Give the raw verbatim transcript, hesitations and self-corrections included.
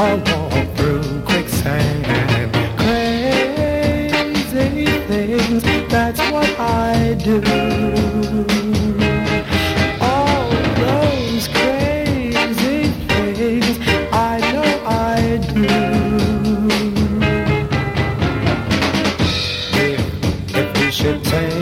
or walk through quicksand. Crazy things, that's what I do. All those crazy things, I know I do. If, if we should take